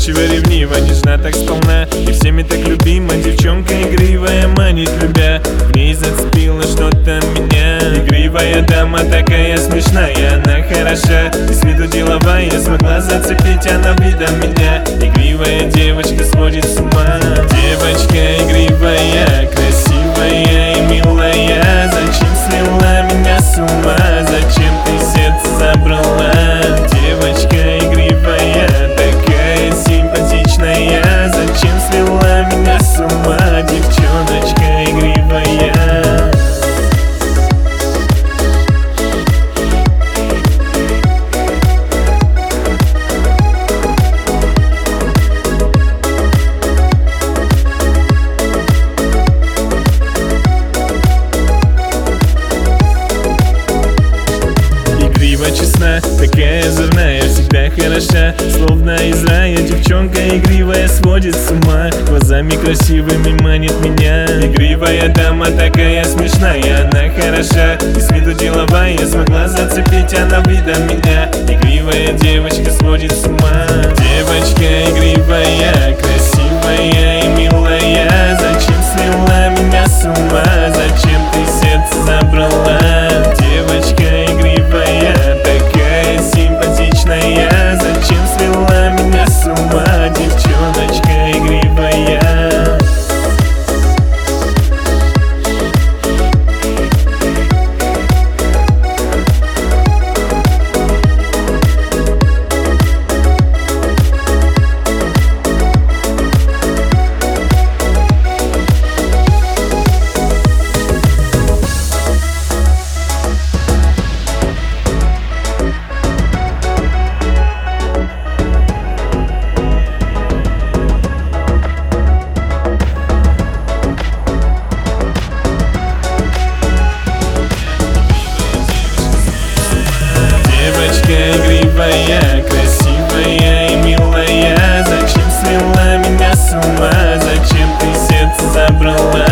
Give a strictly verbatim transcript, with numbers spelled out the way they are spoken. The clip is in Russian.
Обманчиво, ревниво, нежна так сполна, и всеми так любима. Девчонка игривая, манит любя, в ней зацепило что-то меня. Игривая дама, такая смешная, она хороша и с виду деловая. Смогла зацепить она видом меня. Игривая девочка сводит с ума. Девочка игривая, красивая и милая, зачем свела меня с ума? Зачем ты сердце забрала? Девочка игривая, такая симпатичная, зачем свела меня с ума? Девчоночка игривая. Честна, такая озорная, всегда хороша, словно из рая. Девчонка игривая сводит с ума, глазами красивыми манит меня. Игривая дама, такая смешная, она хороша и с виду деловая. Смогла зацепить она видом меня. Игривая девочка сводит с ума. Девочка игривая, красивая и милая, зачем свела меня с ума? Зачем ты сердце забрала? Девочка игривая, такая симпатичная, зачем свела меня с ума? Девчоночка игривая. Игривая, красивая и милая, зачем свела меня с ума? Зачем ты сердце забрала?